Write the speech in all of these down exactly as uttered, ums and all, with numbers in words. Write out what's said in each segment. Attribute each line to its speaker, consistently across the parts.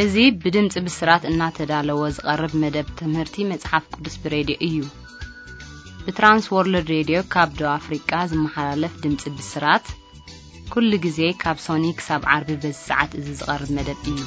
Speaker 1: إزاي بدمت بسرعة إنها تدالوز قرب مدب تمهرتي متحف قدس براديو إيو بترانس وورلد راديو كابدو أفريقيا زمحلف دمت بسرعة كل جزء كاب سونيك ساب عربي بالساعات إزاي قرب مدب إيو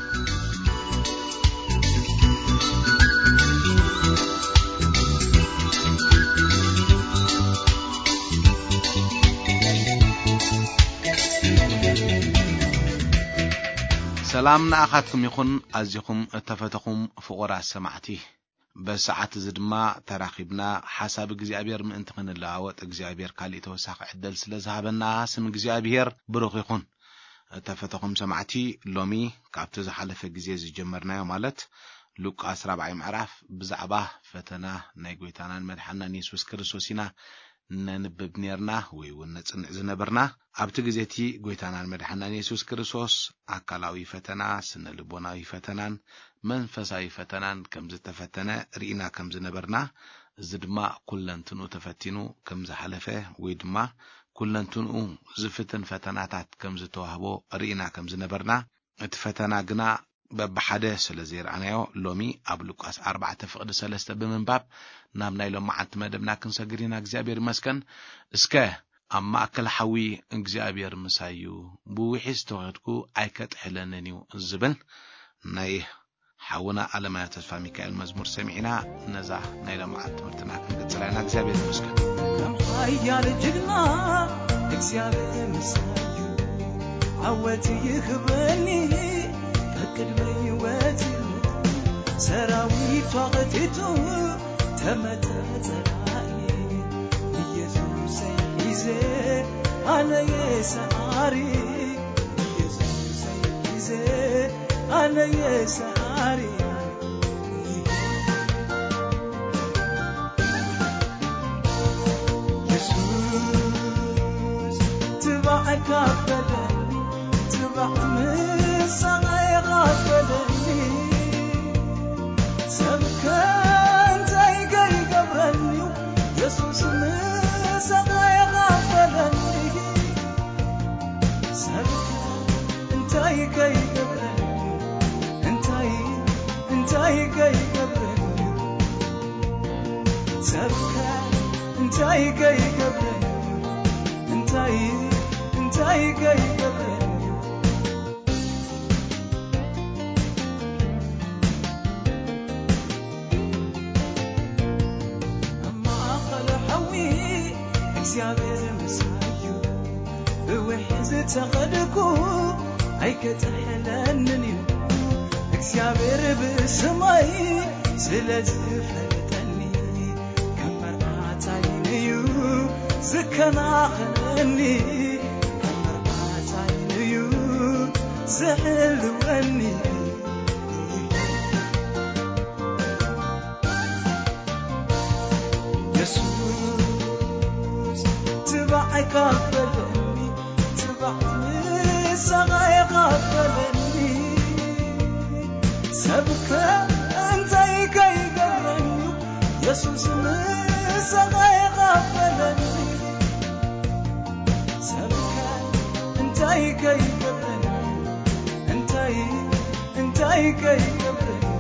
Speaker 2: سلامنا أخاتكم يكون أزيكم اتفتكم فقراء السماعتي بساعات زدما تراقبنا حسب جزيابير من انت من اللاوات جزيابير كالي توساق عدل سلازهابنا سم جزيابير بروخ يكون اتفتكم سماعتي لومي كابت زحلف جزيز جمرنا مالت لوك أسرع بعي معرف بزعبه فتنا نيقويتانا المدحنا نيسوس كرسوسينا ننبب نيرنا ويونتن زنبرنا ابت غزيتي غويتانا المدحنا يسوع كريستوس اكلاوي فتنا سن لبوناوي فتنان منفساوي فتنان كمز تفتنا رينا كمز نبرنا زدما كلنتنو تفتينو كمز حلفه ويدما كلنتنو زفتن فتناتات كمز توهبو رينا كمز نبرنا اتفتنا غنا ببحده سلازير عنايو لومي ابلوكاس أربعة فقد سلسته بمنباب نامنا لو معت مدبنا كنسغرينا اغزابير مسكن اسكه اما اكل حوي اغزابير مسايو بوحيس توغدكو ايكت حلننيو زبل ناي حونا على ما تفا ميكائيل مزمور سمعنا نزا ناي لو معت مرتنا كنقصلنا اغزابير مسكن
Speaker 3: كم حيال جدنا اغزابير مسايو عوتي يخبني كدمي واتي سراوي طاقتيتو تمتتراي يسوع سيزي انا يساري يسوع سيزي انا يساري يسوع تبعك بدني تبع مسا غافلني سبكان تايقاي قبرني يسوس مساقاي غافلني سبكان انتايقاي قبرني انتاي انتايقاي قبرني سبكان انتايقاي قبرني انتاي انتايقاي قبرني እግዚአብሔር መስዋዩ በወሕዝ ተኸድኩ አይከተሐለንኒ እግዚአብሔር በሰማይ ስለዝፈለጠኒ ከመርዓታይንዩ ዝከናኸነኒ ከመርዓታይንዩ ዝሕልወኒ غافلني تبع مساقاي غافلني سبك انت يكاي قبرني يسوس مساقاي غافلني سبك انت يكاي قبرني انت انت يكاي قبرني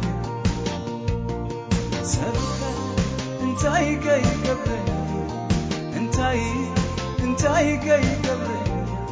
Speaker 3: سبك انت يكاي قبرني انت انتي جاي قبرني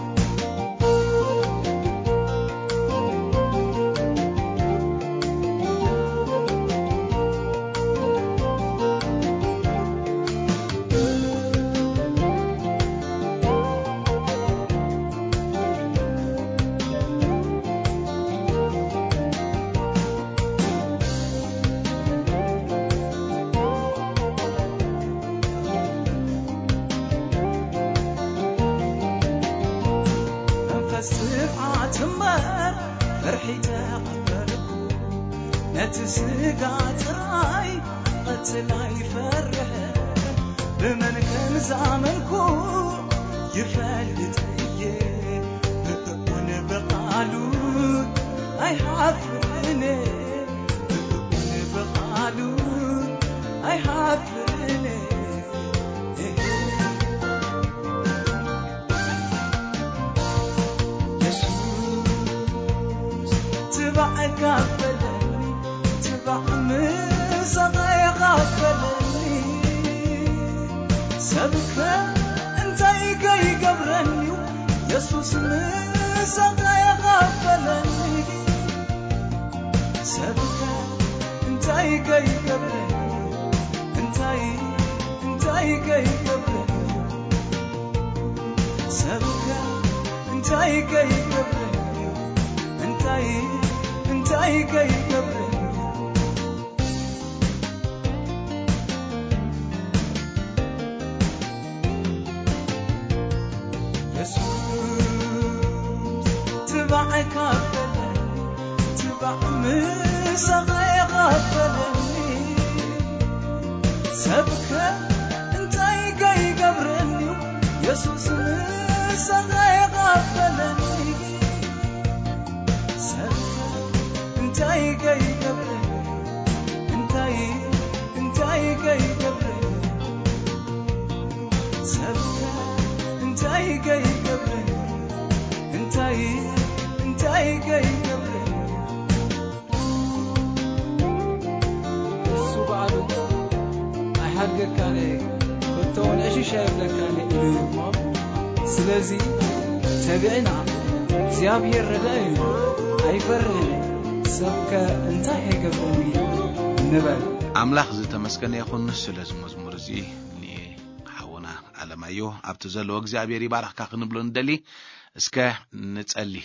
Speaker 3: نتسقات راي قتلاي فرح بمن كان زعملكو يفلت ايه بقون بقالو اي حفرني بقون بقالو اي حفرني يسوع تبعك انتي كي قبرني انتي انتي كي قبرني سبك انتي كي قبرني انتي انتي كي قبرني تبعك قبلني تبع مسقي قبلني سبك انتي كي قبرني يسوس مسقي قبلني سبك انتي كي قبرني انتي انتي كي قبرني سبك انتي كي قبرني انتي انتي كي قبرني
Speaker 4: السبعة اي حرق كان كنت وانا شي شايف لك كان اليوم سلازي تابعنا زيابير رداي اي فرهني سبك انتي كي قبرني نبال
Speaker 2: أملاخ زي تمسكن يخون سلاز مزمور زي لي حونا على ما يو أبتزل وقت زيابير يبارك كاقنبلون دلي اسكه نتسألي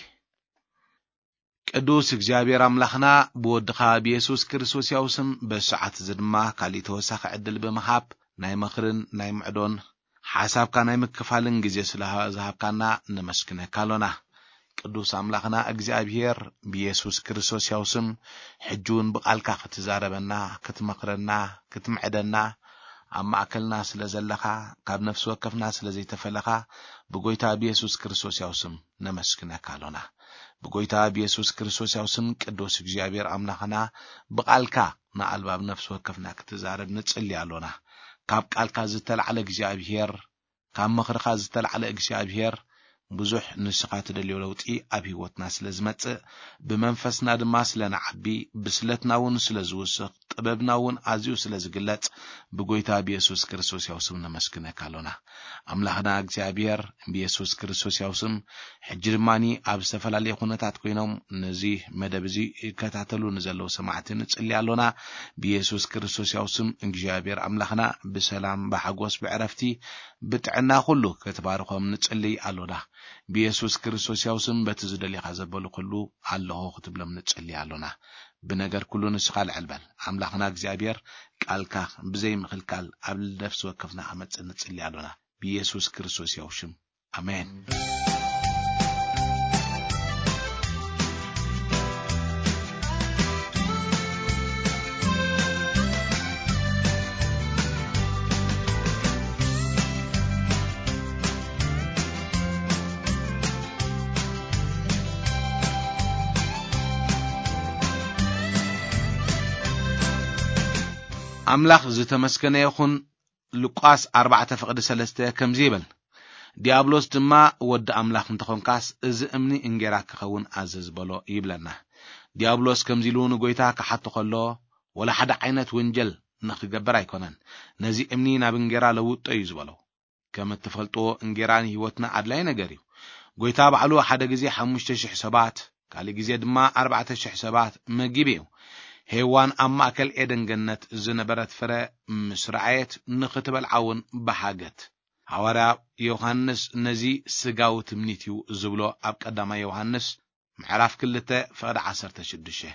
Speaker 2: ቅዱስ እግዚአብሔር አምላኽና ብወድኻ በኢየሱስ ክርስቶስ ያውስም በሰዓት ዝድማ ካሊ ተወሳኺ ዕድል በመሃብ ናይ መኽርን ናይ ምዕዶን ሓሳብካ ናይ ምክፋልን ግዜ ስለሃብካና ንመስክነካ አሎና ቅዱስ አምላኽና እግዚአብሔር በኢየሱስ ክርስቶስ ያውስም ሕጁን በቃልካ ክትዛረበና ክትመክረና ክትምዕደና ኣብ ማእከልና ስለዘለኻ ካብ ነፍስ ወከፍና ስለዘይተፈለኻ ብጎይታ በኢየሱስ ክርስቶስ ያውስም ንመስክነካ አሎና بقويتا بيسوس كريستوس يوسم قدوس እግዚአብሔር አምላኽና በቃልካ ናአልባብ ነፍስ ወከፍና ክትዛረብ ንጽልይ አሎና ካብ ቃልካ ዝተልዓለ እግዚአብሔር ካብ መኽርኻ ዝተልዓለ እግዚአብሔር ብዙሕ ንስኻ ትደልዮ ለውጢ ኣብ ህይወትና ስለዝመጽእ ብመንፈስና ድማ ስለናዓቢ ብስለትናውን ስለዝውስኽ ጥበብናውን ኣዝዩ ስለዝግለጽ ብጎይታ በኢየሱስ ክርስቶስ ያውስም ንመስክነካ አሎና አምላኽና እግዚአብሔር በኢየሱስ ክርስቶስ ያውስም ሕጂ ድማኒ ኣብ ዝተፈላለዩ ኩነታት ኮይኖም ነዚ መደብዚ ይከታተሉ ንዘለው ሰማዕትን ንጽልይ አሎና በኢየሱስ ክርስቶስ ያውስም እግዚአብሔር አምላኽና በሰላም በሐጎስ በዕረፍቲ ብጥዕና ሁሉ ከተባረኾም ንጽልይ አሎና بيسوس كريستوس يوسم بتزدلي خزبلو كله الله ختبلم نصلي አሎና بنجر كله نسخال علبال أملاخنا እግዚአብሔር ቃልካ بزي مخلكال قبل نفس وقفنا عمت نصلي አሎና بيسوس كريستوس يوشم آمين أملاخ زتمسكن يخون لقاس أربعة فقد سلسته كم زيبل ديابلوس دما ود أملاخ نتخون كاس إز أمني إنجراك خون عزز بلو يبلنا ديابلوس كم زيلون قويتاك حتى خلو ولا حدا عينة ونجل نخ جبر يكونن نزي أمني نابنجرا لو تيز بلو كما تفلتو إنجراني هوتنا عدلين جريو قويتا بعلو حدا جزي حمشتش حسابات قال جزي دما أربعة حسابات ما جيبيو هيوان أما أكل إيدن جنة زنبرت فرا مسرعيت نختبل عون بحاجت حوارا يوحنس نزي سجاو تمنيتيو زبلو أب قدما يوحنس معرف كلته فقد عصر تشدشه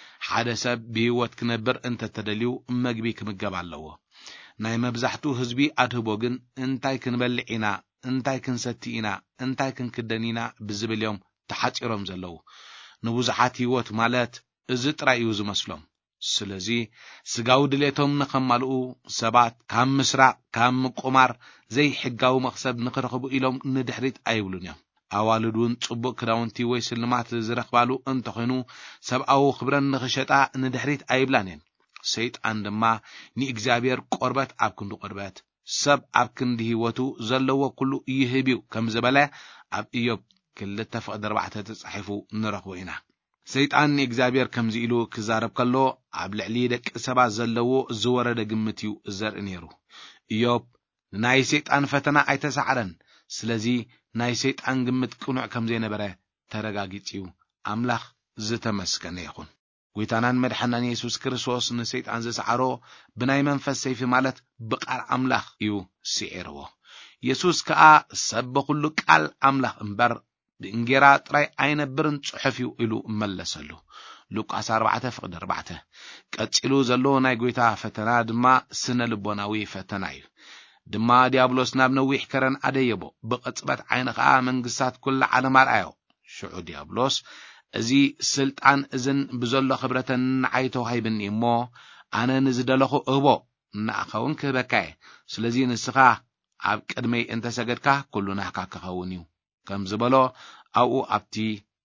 Speaker 2: حدث بيوت كنبر انت تدليو مجبيك مجاب علوه ناي مبزحتو هزبي أدهبوغن انتاي كنبلعينا انتاي كنستينا انتاي كنكدنينا بزبل يوم تحاتيرهم زلو نبوزحات هيوت مالات ازت رأيو زمسلم سلزي سقاو دليتهم نخمالو سبات كام مسرع كام قمار زي حقاو مقصب نقرخبو إلهم ندحريت أيولون يوم أوالدون تصبو كراونتي ويسلمات زرقبالو انتخنو سبقاو خبران نخشتا ندحريت أيبلانين سيد عندما ني إجزابير قربات أبكندو قربات سب أبكند هيوتو زلو كلو يهبيو كم زبلا أب إيوب كل تفق دربعته تصحفو نرخوينا سيطان إجزابير كم زيلو كزارب كلو عبل عليدك سبع زلو زورد قمتيو زر نيرو إيوب ناي سيطان فتنا أي تسعرن سلزي ناي سيطان قمت كنوع كم زي نبره ترقاقيتيو أملاخ زتمسكن يخون ጎይታናን መድሓናን ኢየሱስ ክርስቶስ ንሰይጣን ዘሰዓሮ ብናይ መንፈስ ሰይፊ ማለት ብቃል ኣምላኽ እዩ ሲዒርዎ ኢየሱስ ከዓ ሰብ በኩሉ ቃል ኣምላኽ እምበር ብእንጌራ ጥራይ ኣይነብርን ጽሑፍ እዩ ኢሉ መለሰሉ ሉቃስ ኣርባዕተ ፍቅዲ ኣርባዕተ ቀጺሉ ዘሎ ናይ ጎይታ ፈተና ድማ ስነ ልቦናዊ ፈተና እዩ ድማ ዲያብሎስ ናብ ነዊሕ ከረን ኣደየቦ ብቅጽበት ዓይነ ከዓ መንግስታት ኩሉ ዓለም ኣርኣዮ ሽዑ ዲያብሎስ እዚ ስልጣን እዝን ብዘሎ ክብረተን ዓይቶ ሃይብኒ እሞ ኣነ ንዝደለኹ እቦ ናኸውን ክበካየ ስለዚ ንስኻ ኣብ ቅድመይ እንተ ሰገድካ ኩሉ ናህካ ክኸውን እዩ ከም ዝበሎ ኣብኡ ኣብቲ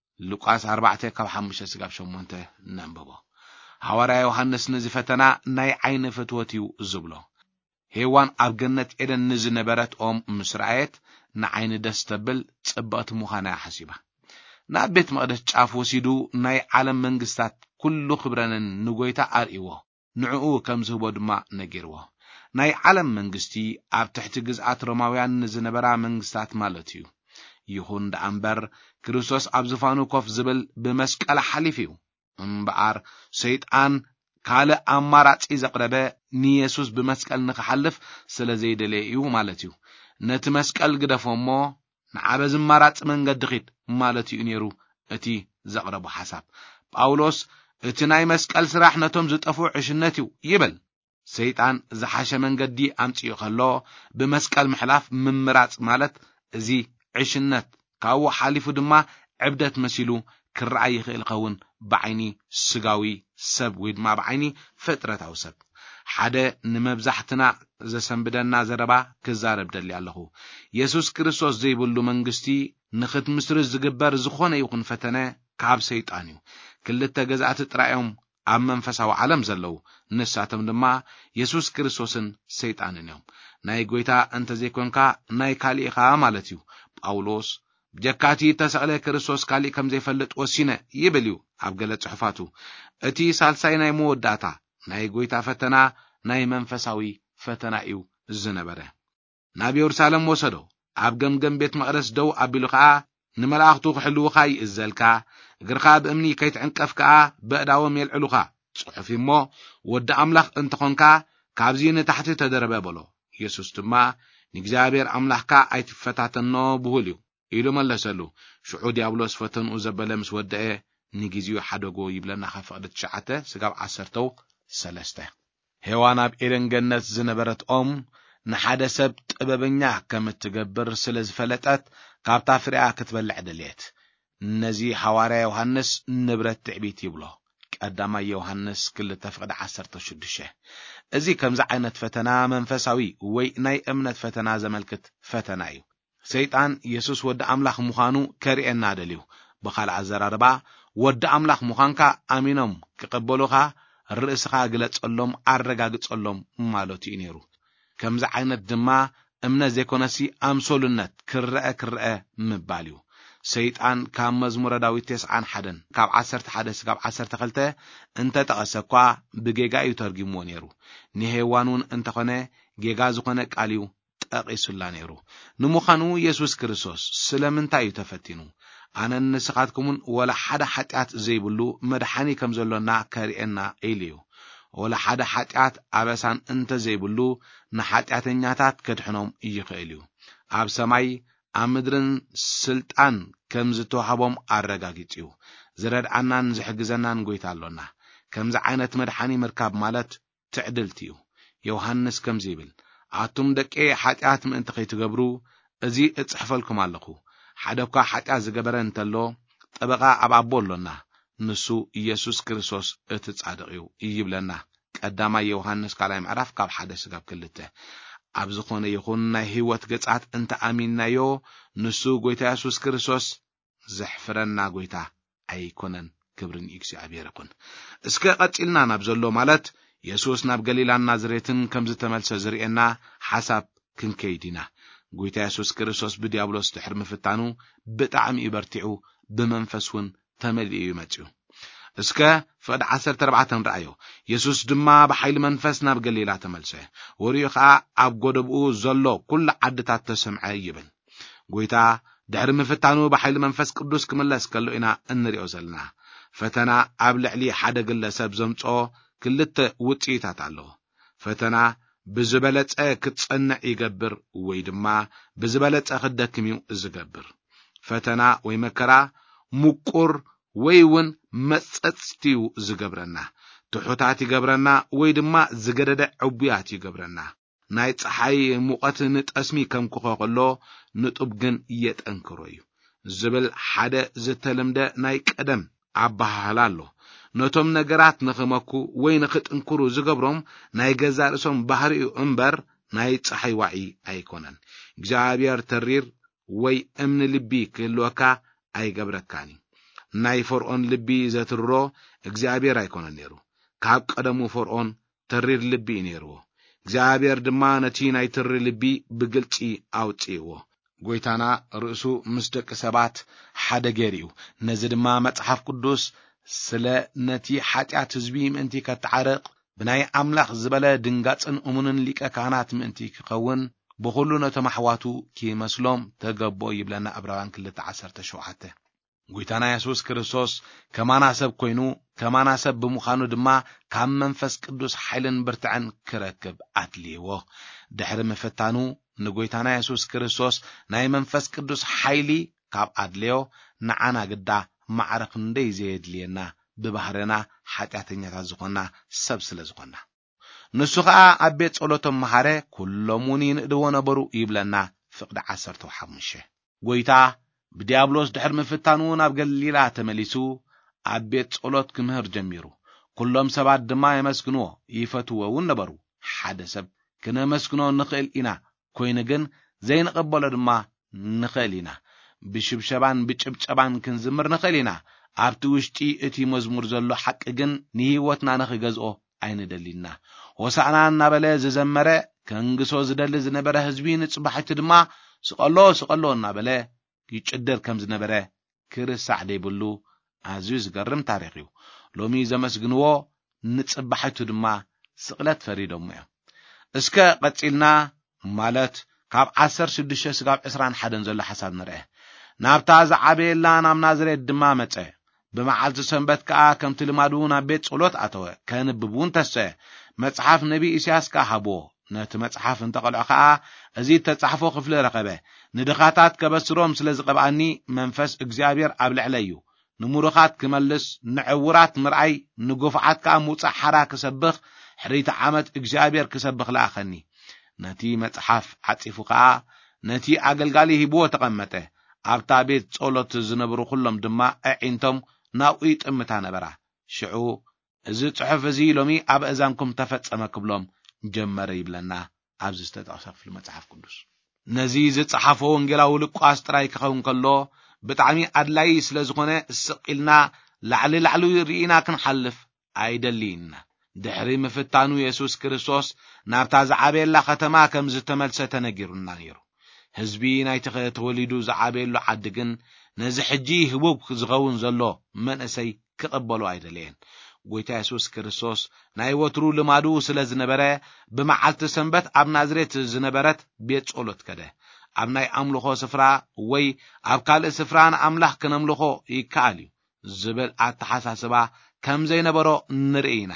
Speaker 2: ሉቃስ ኣርባዕተ ካብ ሓሙሽተ ስጋብ ሸሞንተ ነንብቦ ሐዋርያ ዮሐንስ ነዚ ፈተና ናይ ዓይነ ፍትወት እዩ ዝብሎ ሄዋን ኣብ ገነት ኤደን ንዝነበረት ኦም ምስራኤት ንዓይኒ ደስ ተብል ጽብቕቲ ምዃና ሓሲባ ናብ ቤት መቕደስ ጫፍ ወሲዱ ናይ ዓለም መንግስታት ኩሉ ክብረንን ንጎይታ ኣርእይዎ ንዕኡ ከም ዝህቦ ድማ ነጊርዎ ናይ ዓለም መንግስቲ ኣብ ትሕቲ ግዝኣት ሮማውያን ንዝነበራ መንግስታት ማለት እዩ ይኹን ደኣምበር ክርስቶስ ኣብ ዝፋኑ ኮፍ ዝብል ብመስቀል ሓሊፍ እዩ እምበኣር ሰይጣን ካለ ኣማራጺ ዘቕረበ ንኢየሱስ ብመስቀል ንኽሓልፍ ስለ ዘይደለየ እዩ ማለት እዩ ነቲ መስቀል ግደፎሞ ንዓበ ዝማራጽ መንገዲ ኺድ ማለት እዩ ነይሩ እቲ ዘቕረቡ ሓሳብ ጳውሎስ እቲ ናይ መስቀል ስራሕ ነቶም ዝጠፉ ዕሽነት እዩ ይብል ሰይጣን ዝሓሸ መንገዲ ኣምጽኡ ከሎ ብመስቀል ምሕላፍ ምምራጽ ማለት እዚ ዕሽነት ካብኡ ሓሊፉ ድማ ዕብደት መሲሉ ክረኣይ ይኽእል ኸውን ብዓይኒ ስጋዊ ሰብ ወይ ድማ ብዓይኒ ፍጥረታዊ ሰብ ሓደ ንመብዛሕትና ዘሰንብደና ዘረባ ክዛረብ ደሊ ኣለኹ ኢየሱስ ክርስቶስ ዘይብሉ መንግስቲ ንኽትምስሪ ዝግበር ዝኾነ ይኹን ፈተነ ካብ ሰይጣን እዩ ክልተ ገዛእቲ ጥራዮም ኣብ መንፈሳዊ ዓለም ዘለው ንሳቶም ድማ ኢየሱስ ክርስቶስን ሰይጣንን እዮም ናይ ጎይታ እንተ ዘይኮንካ ናይ ካሊእኻ ማለት እዩ ጳውሎስ ብጀካቲ ተሰቕለ ክርስቶስ ካሊእ ከም ዘይፈልጥ ወሲነ ይብል እዩ ኣብ ገለ ጽሑፋቱ እቲ ሳልሳይ ናይ መወዳእታ ናይ ጎይታ ፈተና ናይ መንፈሳዊ ፈተና እዩ ዝነበረ ናብ ኢየሩሳሌም ወሰዶ ኣብ ገምገም ቤት መቕደስ ደው ኣቢሉ ከዓ ንመላእኽቱ ክሕልውኻ ይእዘልካ እግርኻ ብእምኒ ከይትዕንቀፍ ከዓ በእዳዎም የልዕሉኻ ጽሑፍ እሞ ወዲ ኣምላኽ እንተኾንካ ካብዚ ንታሕቲ ተደረበ በሎ ኢየሱስ ድማ ንእግዚአብሔር ኣምላኽካ ኣይትፈታተኖ ብሁል እዩ ኢሉ መለሰሉ ሽዑ ዲያብሎስ ፈተንኡ ዘበለ ምስ ወደአ ንግዚኡ ሓደጎ ይብለና ከፍቅድ ትሽዓተ ስጋብ ዓሰርተ ሰለስተ ሄዋን ኣብ ኤደን ገነት ዝነበረት ኦም ንሓደ ሰብ ጥበበኛ ከም እትገብር ስለ ዝፈለጠት ካብታ ፍሬኣ ክትበልዕ ደልየት ነዚ ሐዋርያ ዮሐንስ ንብረት ትዕቢት ይብሎ ቀዳማይ ዮሐንስ ክልተ ፍቅዲ ዓሰርተ ሽዱሽተ እዚ ከምዚ ዓይነት ፈተና መንፈሳዊ ወይ ናይ እምነት ፈተና ዘመልክት ፈተና እዩ ሰይጣን ኢየሱስ ወዲ ኣምላኽ ምዃኑ ከሪኤና ደልዩ ብኻልእ ኣዘራርባ ወዲ ኣምላኽ ምዃንካ ኣሚኖም ክቕበሉኻ ርእስኻ ግለጸሎም ኣረጋግጸሎም ማለት እዩ ነይሩ ከምዚ ዓይነት ድማ እምነት ዘይኮነሲ ኣምሶልነት ክርአ ክርአ ምባል እዩ ሰይጣን ካብ መዝሙረ ዳዊት ተስዓን ሓደን ካብ ዓሰርተ ሓደ ስጋብ ዓሰርተ ክልተ እንተ ተቐሰኳ ብጌጋ እዩ ተርጊምዎ ነይሩ ንሄዋኑን እንተኾነ ጌጋ ዝኾነ ቃል እዩ ጠቂሱላ ነይሩ ንምዃኑ ኢየሱስ ክርስቶስ ስለምንታይ እዩ ተፈቲኑ ኣነ ንስኻትኩምን ወላ ሓደ ኃጢአት ዘይብሉ መድሓኒ ከም ዘሎና ከሪኤና ኢልዩ ወላ ሓደ ኃጢአት ኣበሳን እንተ ዘይብሉ ንኃጢአተኛታት ከድሕኖም ይኽእል እዩ ኣብ ሰማይ ኣብ ምድርን ስልጣን ከም ዝተዋሃቦም ኣረጋጊጽ እዩ ዝረድዓናን ዝሕግዘናን ጎይታ ኣሎና ከምዚ ዓይነት መድሓኒ ምርካብ ማለት ትዕድልቲ እዩ ዮሐንስ ከምዚ ይብል ኣቱም ደቂ ኃጢአት ምእንቲ ከይትገብሩ እዚ እጽሕፈልኩም ኣለኹ ሓደኳ ኃጢአት ዝገበረ እንተሎ ጠበቃ ኣብ ኣቦ ኣሎና ንሱ ኢየሱስ ክርስቶስ እቲ ጻድቕ እዩ ይብለና ቀዳማይ ዮሐንስ ካልኣይ ምዕራፍ ካብ ሓደ ስጋብ ክልተ ኣብ ዝኾነ ይኹን ናይ ህይወት ገጻት እንተ ኣሚንናዮ ንሱ ጎይታ ኢየሱስ ክርስቶስ ዘሕፍረና ጎይታ ኣይኮነን ክብርን እግዚአብሔር ይኹን እስከ ቀጺልና ናብ ዘሎ ማለት ኢየሱስ ናብ ገሊላን ናዝሬትን ከም ዝተመልሰ ዝርኤና ሓሳብ ክንከይዲና ጎይታ ኢየሱስ ክርስቶስ ብዲያብሎስ ድሕሪ ምፍታኑ ብጣዕሚ ይበርቲዑ ብመንፈስውን ተመሊኡ ይመጽኡ እስከ ፍቅዲ ዓሰርተ ኣርባዕተ ረአዮ ኢየሱስ ድማ ብሓይሊ መንፈስ ናብ ገሊላ ተመልሰ ወሪኡ ከዓ ኣብ ጎደብኡ ዘሎ ኩሉ ዓድታት ተሰምዐ ይብል ጎይታ ድሕሪ ምፍታኑ ብሓይሊ መንፈስ ቅዱስ ክምለስ ከሎ ኢና እንሪኦ ዘለና ፈተና ኣብ ልዕሊ ሓደ ግለሰብ ዘምጽኦ ክልተ ውጽኢታት ኣለዎ። ፈተና ብዝበለጸ ክትጸንዕ ይገብር ወይ ድማ ብዝበለጸ ክደክም እዩ ዝገብር። ፈተና ወይ መከራ ሙቁር ወይ እውን መጸጽቲ ዝገብረና፣ ትሑታት ይገብረና ወይ ድማ ዝገደደ ዕቡያት ይገብረና። ናይ ፀሓይ ሙቐት ንጠስሚ ከም ክኾ ንጡብ ግን የጠንክሮ እዩ ዝብል ሓደ ዝተለምደ ናይ ቀደም ኣባሃላ ኣሎ። ነቶም ነገራት ንኽመኩ ወይ ንኽጥንክሩ ዝገብሮም ናይ ገዛ ርእሶም ባህሪኡ እምበር ናይ ፀሓይ ዋዒ ኣይኮነን። እግዚአብሔር ተሪር ወይ እምኒ ልቢ ክህልወካ ኣይገብረካኒ። ናይ ፈርዖን ልቢ ዘትርሮ እግዚአብሔር ኣይኮነን ነይሩ። ካብ ቀደሙ ፈርዖን ተሪር ልቢ ነይርዎ። እግዚአብሔር ድማ ነቲ ናይ ተሪ ልቢ ብግልፂ ኣውፂዎ። ጎይታና ርእሱ ምስ ደቂ ሰባት ሓደ ገይሩ። ነዚ ድማ መጽሓፍ ቅዱስ ስለ ነቲ ኃጢአት ህዝቢ ምእንቲ ከተዓረቕ ብናይ ኣምላኽ ዝበለ ድንጋጽን እሙንን ሊቀ ካህናት ምእንቲ ክኸውን ብኹሉ ነቶም ኣሕዋቱ ክመስሎም ተገቦ ይብለና ዕብራውያን ክልተ ዓሰርተ ሸውዓተ። ጎይታና ኢየሱስ ክርስቶስ ከማና ሰብ ኮይኑ ከማና ሰብ ብምዃኑ ድማ ካብ መንፈስ ቅዱስ ኃይልን ብርትዕን ክረክብ ኣድልይዎ። ድሕሪ ምፍታኑ ንጎይታና ኢየሱስ ክርስቶስ ናይ መንፈስ ቅዱስ ኃይሊ ካብ ኣድልዮ ንዓና ግዳ ማዕረኽ እንደይ ዘየድልየና ብባህርና ኃጢአተኛታት ዝኾና ሰብ ስለ ዝኾና ንሱ ከዓ ኣብ ቤት ጸሎቶም መሃረ ኩሎም እውን ይንእድዎ ነበሩ ይብለና ፍቅዲ ዓሰርተ ሓሙሽተ። ጎይታ ብዲያብሎስ ድሕሪ ምፍታኑ ናብ ገሊላ ተመሊሱ ኣብ ቤት ጸሎት ክምህር ጀሚሩ። ኩሎም ሰባት ድማ የመስግንዎ ይፈትዎ እውን ነበሩ። ሓደ ሰብ ክነመስግኖ ንኽእል ኢና ኮይኑ ግን ዘይንቀበሎ ድማ ንኽእል ኢና። ብሽብሸባን ብጭብጨባን ክንዝምር ንኽእል ኢና። ኣብቲ ውሽጢ እቲ መዝሙር ዘሎ ሓቂ ግን ንህይወትና ንኽገዝኦ ኣይንደሊና። ሆሳዕና እናበለ ዝዘመረ ከንግሶ ዝደሊ ዝነበረ ህዝቢ ንጽባሕቲ ድማ ስቐሎ ስቐሎ እናበለ ይጭደር ከም ዝነበረ ክርሳዕ ደይብሉ ኣዝዩ ዝገርም ታሪኽ እዩ። ሎሚ ዘመስግንዎ ንጽባሕቱ ድማ ስቕለት ፈሪዶም እዮም። እስከ ቀጺልና ማለት ካብ ዓሰርተ ሽዱሽተ ስጋብ ዕስራን ሓደን ዘሎ ሓሳብ ንርአ። ናብታ ዝዓበየላ ናብ ናዝሬት ድማ መጸ። ብመዓልቲ ሰንበት ከዓ ከምቲ ልማዱ ናብ ቤት ጸሎት ኣተወ። ከንብቡን ተስዐ። መጽሓፍ ነቢ ኢሳያስ ከዓ ሃብዎ። ነቲ መጽሓፍ እንተቐልዖ ከዓ እዚ ተጻሕፎ ክፍሊ ረኸበ። ንድኻታት ከበስሮም ስለ ዝቐብኣኒ መንፈስ እግዚአብሔር ኣብ ልዕለይ እዩ። ንሙሩኻት ክመልስ፣ ንዕውራት ምርኣይ፣ ንጉፍዓት ከዓ ምውፃእ ሓራ ክሰብኽ፣ ሕሪተ ዓመት እግዚአብሔር ክሰብኽ ለኣኸኒ። ነቲ መጽሓፍ ዓጺፉ ከዓ ነቲ ኣገልጋሊ ሂብዎ ተቐመጠ። ኣብታ ቤት ጸሎት ዝነበሩ ኩሎም ድማ ኣዒንቶም ናብኡ ይጥምታ ነበራ። ሽዑ እዚ ጽሑፍ እዚ ሎሚ ኣብ እዛንኩም ተፈጸመ ክብሎም ጀመረ ይብለና ኣብዚ ዝተጠቕሰ ክፍሊ መጽሓፍ ቅዱስ። ነዚ ዝጸሓፎ ወንጌላዊ ሉቃስ ጥራይ ክኸውን ከሎ ብጣዕሚ ኣድላይ ስለ ዝኾነ ስቂልና ላዕሊ ላዕሊ ርኢና ክንሓልፍ ኣይደሊና። ድሕሪ ምፍታኑ ኢየሱስ ክርስቶስ ናብታ ዝዓበየላ ከተማ ከም ዝተመልሰ ተነጊሩና ነይሩ። ህዝቢ ናይቲ ተወሊዱ ዝዓበየሉ ዓዲ ግን ነዚ ሕጂ ህቡብ ዝኸውን ዘሎ መንእሰይ ክቕበሉ ኣይደለየን። ጎይታ ኢየሱስ ክርስቶስ ናይ ወትሩ ልማዱ ስለ ዝነበረ ብመዓልቲ ሰንበት ኣብ ናዝሬት ዝነበረት ቤት ጸሎት ከደ። ኣብ ናይ ኣምልኾ ስፍራ ወይ ኣብ ካልእ ስፍራ ንኣምላኽ ክነምልኾ ይከኣል እዩ ዝብል ኣተሓሳስባ ከም ዘይነበሮ ንርኢ ኢና።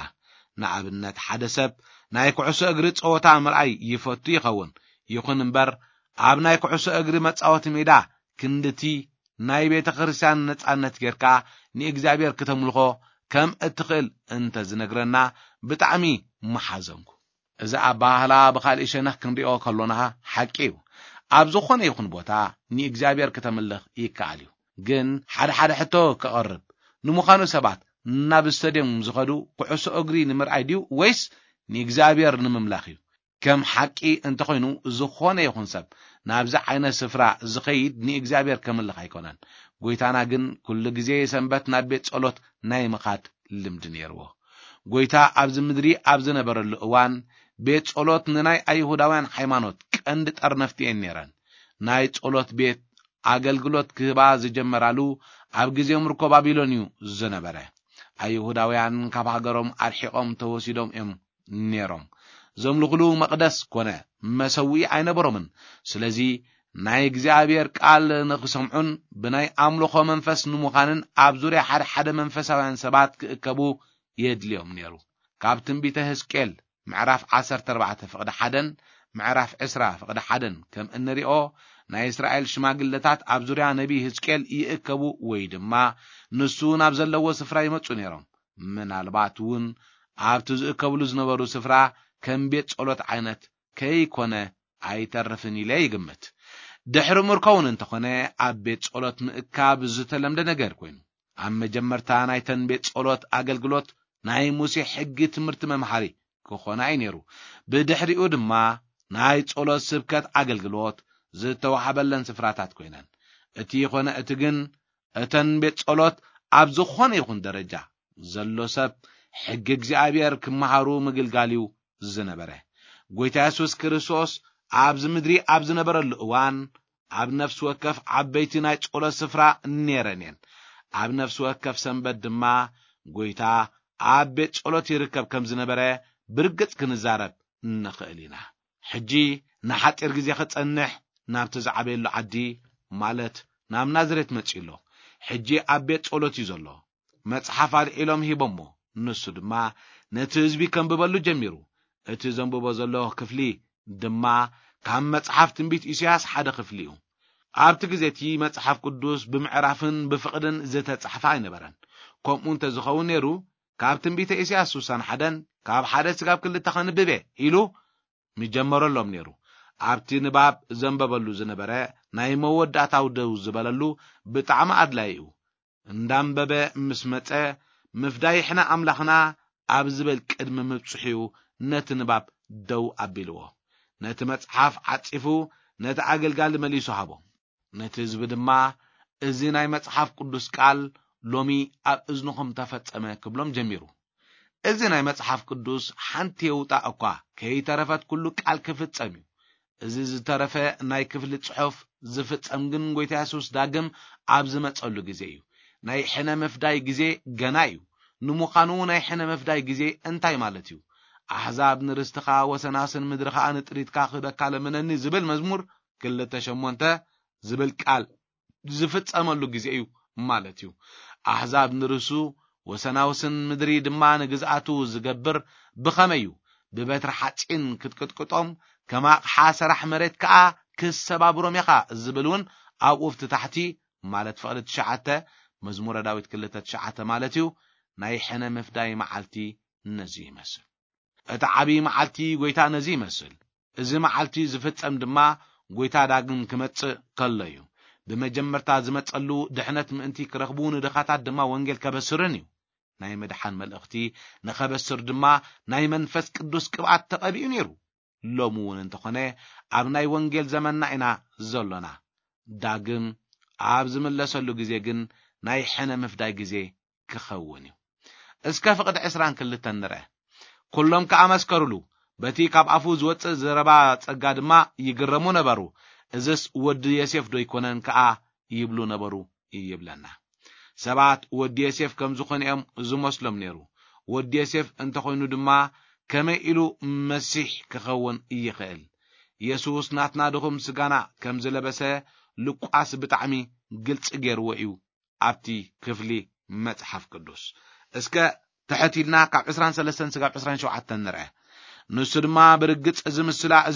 Speaker 2: ንኣብነት ሓደ ሰብ ናይ ኩዕሶ እግሪ ጸወታ ምርኣይ ይፈቱ ይኸውን። ይኹን እምበር ኣብ ናይ ኩዕሶ እግሪ መጻወቲ ሜዳ ክንድቲ ናይ ቤተ ክርስቲያን ነጻነት ጌርካ ንእግዚአብሔር ከተምልኾ ከም እትኽእል እንተ ዝነግረና ብጣዕሚ መሓዘንኩ። እዚ ኣባህላ ብኻልእ ሸነኽ ክንሪኦ ከሎና ሓቂ እዩ። ኣብ ዝኾነ ይኹን ቦታ ንእግዚአብሔር ከተምልኽ ይከኣል እዩ። ግን ሓደ ሓደ ሕቶ ከቐርብ ንምዃኑ ሰባት ናብ ስታድየም ዝኸዱ ኩዕሶ እግሪ ንምርኣይ ድዩ ወይስ ንእግዚአብሔር ንምምላኽ እዩ? ከም ሓቂ እንተኾይኑ ዝኾነ ይኹን ሰብ ናብዚ ዓይነት ስፍራ ዝኸይድ ንእግዚአብሔር ከምልኽ ኣይኮነን። ጎይታና ግን ኩሉ ግዜ ሰንበት ናብ ቤት ጸሎት ናይ ምኻድ ልምዲ ነይርዎ። ጎይታ ኣብዚ ምድሪ ኣብ ዝነበረሉ እዋን ቤት ጸሎት ንናይ ኣይሁዳውያን ሃይማኖት ቀንዲ ጠርነፍቲ እየን ነይረን። ናይ ጸሎት ቤት ኣገልግሎት ክህባ ዝጀመራሉ ኣብ ግዜ ምርኮ ባቢሎን እዩ ዝነበረ። ኣይሁዳውያን ካብ ሃገሮም ኣርሒቆም ተወሲዶም እዮም ነይሮም። ዘምልኹሉ መቕደስ ኮነ መሰዊ ኣይነበሮምን። ስለዚ ናይ እግዚአብሔር ቃል ንኽሰምዑን ብናይ አምልኾ መንፈስ ንሙኻንን ኣብ ዙርያ ሓደ ሓደ መንፈሳውያን ሰባት ክእከቡ የድልዮም ነይሩ። ካብ ትንቢተ ሕዝቅኤል ምዕራፍ ዓሰርተ ኣርባዕተ ፍቕዲ ሓደን ምዕራፍ ዕስራ ፍቕዲ ሓደን ከም እንሪኦ ናይ እስራኤል ሽማግለታት ኣብ ዙርያ ነቢ ሕዝቅኤል ይእከቡ ወይ ድማ ንሱ ናብ ዘለዎ ስፍራ ይመጹ ነይሮም። ምናልባት እውን ኣብቲ ዝእከብሉ ዝነበሩ ስፍራ ከም ቤት ጸሎት ዓይነት ከይኮነ ኣይተርፍን ኢለ ይግምት። ድሕሪ ምርኮውን እንተኾነ ኣብ ቤት ጸሎት ምእካብ ዝተለምደ ነገር ኮይኑ ኣብ መጀመርታ ናይተን ቤት ጸሎት ኣገልግሎት ናይ ሙሴ ሕጊ ትምህርቲ መምሃሪ ክኾነ ኣይ ነይሩ። ብድሕሪኡ ድማ ናይ ጸሎት ስብከት ኣገልግሎት ዝተዋሃበለን ስፍራታት ኮይነን። እቲ ይኾነ እቲ ግን እተን ቤት ጸሎት ኣብ ዝኾነ ይኹን ደረጃ ዘሎ ሰብ ሕጊ እግዚአብሔር ክመሃሩ ምግልጋልዩ ዝነበረ ጐይታ ኢየሱስ ክርስቶስ ኣብ ዝምድሪ ኣብ ዝነበረሉ እዋን ኣብ ነፍሲ ወከፍ ዓበይቲ ናይ ጸሎት ስፍራ ነይረን እየን። ኣብ ነፍሲ ወከፍ ሰንበት ድማ ጐይታ ኣብ ቤት ጸሎት ይርከብ ከም ዝነበረ ብርግጽ ክንዛረብ ንኽእል ኢና። ሕጂ ንሓጢር ግዜ ክጸንሕ ናብቲ ዝዓበየሉ ዓዲ ማለት ናብ ናዝሬት መጺሎ ሕጂ ኣብ ቤት ጸሎት እዩ ዘሎ። መጽሓፍ ኣልዒሎም ሂቦሞ ንሱ ድማ ነቲ ህዝቢ ከንብበሉ ጀሚሩ። እቲ ዘንብቦ ዘሎ ክፍሊ ድማ ካብ መጽሓፍ ትንቢት ኢሳይያስ ሓደ ክፍሊ እዩ። ኣብቲ ግዜ እቲ መጽሓፍ ቅዱስ ብምዕራፍን ብፍቕድን ዝተጻሕፈ ኣይነበረን። ከምኡ እንተዝኸውን ነይሩ ካብ ትንቢተ ኢሳይያስ ስሳን ሓደን ካብ ሓደ ስጋብ ክልተ ኸንብቤ ኢሉ ምጀመረሎም ነይሩ። ኣብቲ ንባብ ዘንበበሉ ዝነበረ ናይ መወዳእታው ደው ዝበለሉ ብጣዕሚ ኣድላይ እዩ። እንዳንበበ ምስ መጸ ምፍዳይሕና ኣምላኽና ኣብ ዝብል ቅድሚ ምብጽሕዩ ነቲ ንባብ ደው ኣቢልዎ። ነቲ መጽሓፍ ዓጺፉ ነቲ ኣገልጋሊ መሊሱ ሃቦ። ነቲ ህዝቢ ድማ እዚ ናይ መጽሓፍ ቅዱስ ቃል ሎሚ ኣብ እዝንኹም ተፈጸመ ክብሎም ጀሚሩ። እዚ ናይ መጽሓፍ ቅዱስ ሓንቲ የውጣ እኳ ከይተረፈት ኩሉ ቃል ክፍጸም እዩ። እዚ ዝተረፈ ናይ ክፍሊ ጽሑፍ ዝፍጸም ግን ጐይታ ኢየሱስ ዳግም ኣብ ዝመጸሉ ግዜ እዩ። ናይ ሕነ መፍዳይ ግዜ ገና እዩ። ንምዃኑ ናይ ሕነ መፍዳይ ግዜ እንታይ ማለት እዩ? ኣሕዛብ ንርስትኻ ወሰናስን ምድርኻ ንጥሪትካ ክበካ ለመነኒ ዝብል መዝሙር ክልተ ሸሞንተ ዝብል ቃል ዝፍጸመሉ ግዜ እዩ ማለት እዩ። ኣሕዛብ ንርሱ ወሰናውስን ምድሪ ድማ ንግዝኣቱ ዝገብር ብኸመይ እዩ? ብበትሪ ሓጺን ክትቅጥቅጦም ከም ኣቕሓ ሰራሕ መሬት ከዓ ክሰባብሮም ኢኻ ዝብል እውን ኣብ ውፍቲ ታሕቲ ማለት ፍቕዲ ትሽዓተ መዝሙረ ዳዊት ክልተ ትሽዓተ ማለት እዩ። ናይ ሕነ መፍዳይ መዓልቲ ነዚ ይመስል። እቲ ዓብይ መዓልቲ ጐይታ ነዚ ይመስል። እዚ መዓልቲ ዝፍጸም ድማ ጐይታ ዳግም ክመጽእ ከሎ እዩ። ብመጀመርታ ዝመጸሉ ድሕነት ምእንቲ ክረኽቡ ንድኻታት ድማ ወንጌል ከበስርን እዩ። ናይ መድሓን መልእኽቲ ንኸበስር ድማ ናይ መንፈስ ቅዱስ ቅብኣት ተቐቢኡ ነይሩ። ሎሚ እውን እንተኾነ ኣብ ናይ ወንጌል ዘመንና ኢና ዘሎና። ዳግም ኣብ ዝምለሰሉ ግዜ ግን ናይ ሕነ መፍዳይ ግዜ ክኸውን እዩ። እስከ ፍቕዲ ዕስራን ክልተን ንርአ። ኩሎም ከኣመስከሩሉ በቲ ካብ ኣፉ ዝወፅእ ዘረባ ጸጋ ድማ ይግረሙ ነበሩ። እዝስ ወዲ ዮሴፍ ዶ ይኮነን ከዓ ይብሉ ነበሩ ይብለና። ሰባት ወዲ ዮሴፍ ከም ዝኾነኦም ዝመስሎም ነይሩ። ወዲ ዮሴፍ እንተኾይኑ ድማ ከመይ ኢሉ መሲሕ ክኸውን ይኽእል? ኢየሱስ ናትና ድኹም ስጋና ከም ዝለበሰ ሉቃስ ብጣዕሚ ግልጽ ገይርዎ እዩ ኣብቲ ክፍሊ መጽሓፍ ቅዱስ። እስከ ተሕቲልና ካብ ዕስራን ሰለስተን ስጋብ ዕስራን ሸውዓተን ንርአ። ንሱ ድማ ብርግጽ እዚ ምስላ እዚ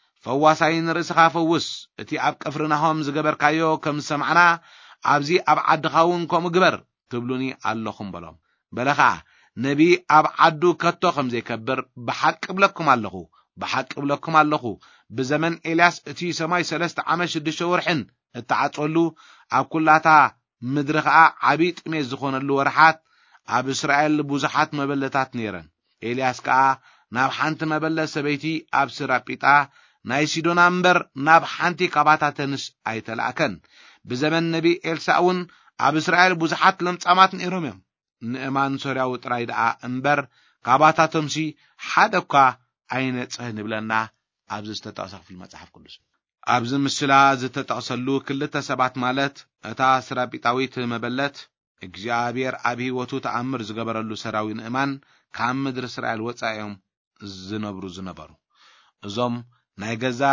Speaker 2: ፈዋሳይን ርእስኻ ፈውስ፣ እቲ ኣብ ቅፍርናሆም ዝገበርካዮ ከም ሰማዕና ኣብዚ ኣብ ዓድኻ እውን ከምኡ ግበር ትብሉኒ ኣለኹም በሎም። በለኻ ነቢ ኣብ ዓዱ ከቶ ከም ዘይከብር ብሓቂ ብለኩም ኣለኹ ብሓቂ ብለኩም ኣለኹ ብዘመን ኤልያስ እቲ ሰማይ ሰለስተ ዓመት ሽዱሽተ ወርሕን እተዓጸሉ ኣብ ኩላታ ምድሪ ከዓ ዓብይ ጥሜት ዝኾነሉ ወርሓት ኣብ እስራኤል ብዙሓት መበለታት ነይረን። ኤልያስ ከዓ ናብ ሓንቲ መበለት ሰበይቲ ኣብ ስራጲጣ ናይ ሲዶና እምበር ናብ ሓንቲ ካባታተንስ ኣይተላእከን። ብዘመን ነቢ ኤልሳዕ እውን ኣብ እስራኤል ብዙሓት ለምጻማት ነይሮም እዮም። ንእማን ሶርያዊ ጥራይ ደኣ እምበር ካባታቶምሲ ሓደ እኳ ኣይነጽህን ንብለና ኣብዚ ዝተጠቕሰ ክፍሊ መጽሓፍ ቅዱስ። ኣብዚ ምስላ ዝተጠቕሰሉ ክልተ ሰባት ማለት እታ ስራጲጣዊት መበለት እግዚአብሔር ኣብ ህይወቱ ተኣምር ዝገበረሉ ሰራዊ ንእማን ካብ ምድሪ እስራኤል ወጻኦም ዝነብሩ ዝነበሩ እዞም ናይ ገዛ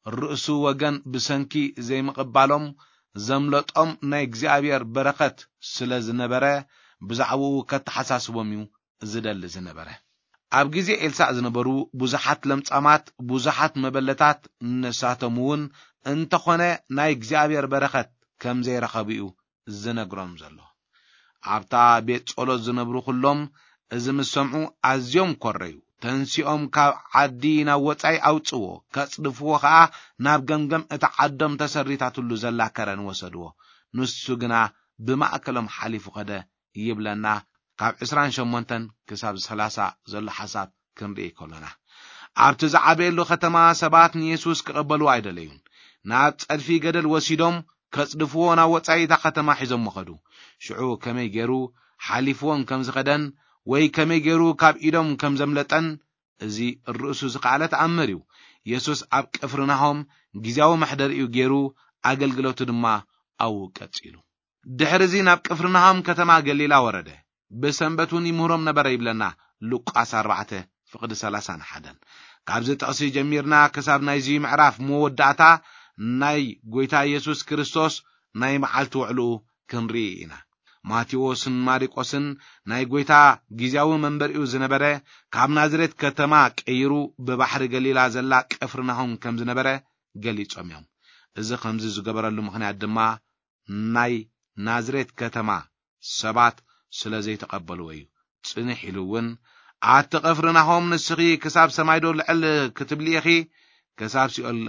Speaker 2: الرئس وجن بسنكي زي مقبالهم زملطهم ناي እግዚአብሔር በረከት ስለዝነበረ ብዛዕቡ ከተሐሳስቦም እዩ ዝደል ዝነበረ ኣብ ግዜ ኤልሳዕ ዝነበሩ ብዙሓት ለምጻማት ብዙሓት መበለታት ንሳተሙውን እንተኾነ ናይ እግዚአብሔር በረከት ከም ዘይረኸቡ እዩ ዝነግሮም ዘሎ ኣብታ ቤት ጸሎት ዝነብሩ ኩሎም እዚ ምስምዑ ኣዝዮም ኮረዩ ተንሲኦም ካብ ዓዲ ናብ ወጻይ ኣውጽዎ ከጽድፍዎ ከዓ ናብ ገምገም እታ ዓዶም ተሰሪታትሉ ዘላ ከረን ወሰድዎ ንሱ ግና ብማእከሎም ሓሊፉ ኸደ ይብለና ካብ عشرين وثمانية ክሳብ ثلاثين ዘሎ ሓሳብ ክንርኢ ከለና ኣብቲ ዝዓበየሉ ከተማ ሰባት ንኢየሱስ ክቐበሉ ኣይደለዩን ናብ ጸድፊ ገደል ወሲዶም ከጽድፍዎ ናብ ወጻይ እታ ከተማ ሒዞም መኸዱ ሽዑ ከመይ ገይሩ ሓሊፍዎም ከም ዝኸደን ወይ ከመይ ገይሩ ካብ ኢዶም ከም ዘምለጠን እዚ الرئሱ ዝቃለ ተኣምር እዩ ኢየሱስ ኣብ ቅፍርናሆም ግዚያዊ መሕደር እዩ ገይሩ ኣገልግሎቱ ድማ ኣው ቀጽሉ ድሕርዚ ናብ ቅፍርናሆም ከተማ ገሊላ ወረደ በሰንበቱን ይምህሮም ነበረ ይብለና ሉቃስ أربعة ፍቅዲ ثلاثين وواحد ካብዚ ጥቕሲ ጀሚርና ክሳብ ናይዚ ምዕራፍ መወዳእታ ናይ ጎይታ ኢየሱስ ክርስቶስ ናይ መዓልቲ ውዕሉ ክንርኢ ኢና ማቴዎስን ማርቆስን ናይ ጎይታ ግዚያዊ መንበሪኡ ዝነበረ ካብ ናዝሬት ከተማ ቀይሩ በባሕሪ ገሊላ ዘላ ቅፍርናሆም ከም ዝነበረ ገሊጾም እዮም እዚ ከምዚ ዝገበረሉ ምኽንያት ድማ ናይ ናዝሬት ከተማ ሰባት ስለዘይ ተቀበልዎ እዩ ጽንሕ ኢሉውን ኣቲ ቅፍርናሆም ንስኺ ክሳብ ሰማይ ዶ ልዕል ክትብሊ ኢኺ ክሳብ ሲኦል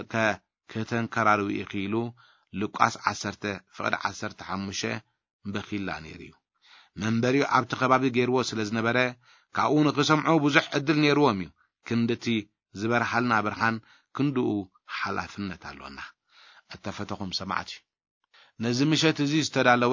Speaker 2: ከተንከራሩ ኢኺ ኢሉ ሉቃስ عشرة ፍቅዲ عشرة وخمسة በኺላ ነይሩ መንበሪኡ ኣብቲ ከባቢ ገይርዎ ስለዝነበረ ካብኡ ንክሰምዑ ብዙሕ ዕድል ነይርዎም እዩ ክንድቲ ዝበርሃልና ብርሃን ክንድኡ ሓላፍነት ኣለና እተፈተኹም ሰማዕቲ ነዚ ምሸት እዚ ዝተዳለወ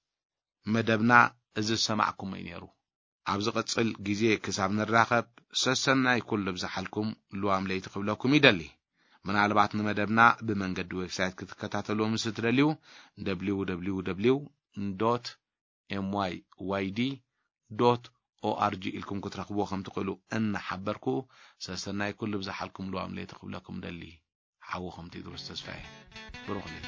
Speaker 2: መደብና እዚ ሰማዕኩም ይነሩ ኣብዚ ቅጽል ግዜ ክሳብ ንራኸብ ሰሰናይ ኩሉ ብዝሓልኩም ልዋም ለይቲ ክብለኩም ይደሊ ምናልባት ንመደብና ብመንገዲ ዌብሳይት ክትከታተሉ ምስ ትደልዩ w w w dot m y y d dot org ኢልኩም ክትረኽብዎ ከም ትኽእሉ እንሓበርኩ ሰሰናይ ኩሉ ብዝሓልኩም ልዋም ለይቲ ክብለኩም ደሊ ሓውኹም ቴድሮስ ተስፋዬ ብሩኽ ለይቲ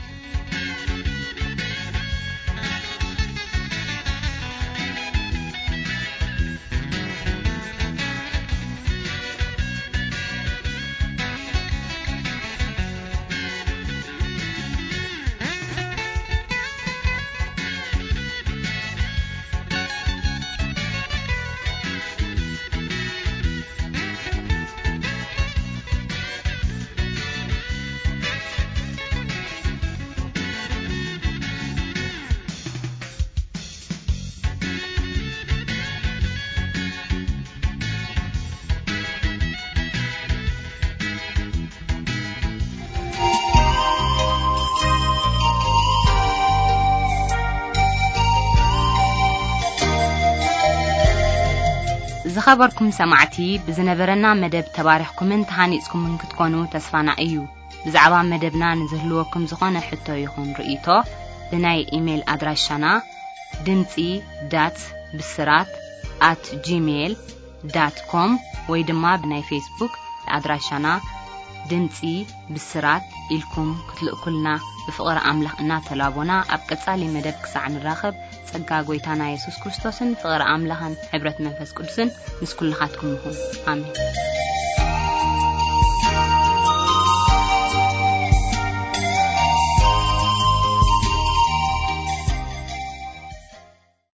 Speaker 1: ዝኸበርኩም ሰማዕቲ ብዝነበረና መደብ ተባሪኽኩም እንተሃኒጽኩም ክትኮኑ ተስፋና እዩ ብዛዕባ መደብና ንዝህልወኩም ዝኾነ ሕቶ ይኹን ርእይቶ ብናይ ኢሜል ኣድራሻና ድምጺ ዳት ብስራት at gmail dot com ወይ ድማ ብናይ ፌስቡክ ኣድራሻና ድምጺ ብስራት ኢልኩም ክትልእኩልና ብፍቕሪ ኣምላኽ እናተላቦና ኣብ ቀጻሊ መደብ ክሳዕ ንራኸብ ጸጋ ጎይታና ኢየሱስ ክርስቶስን ፍቕሪ ኣምላኽን ሕብረት መንፈስ ቅዱስን ምስ ኩልኻትኩም ይሁን አሜን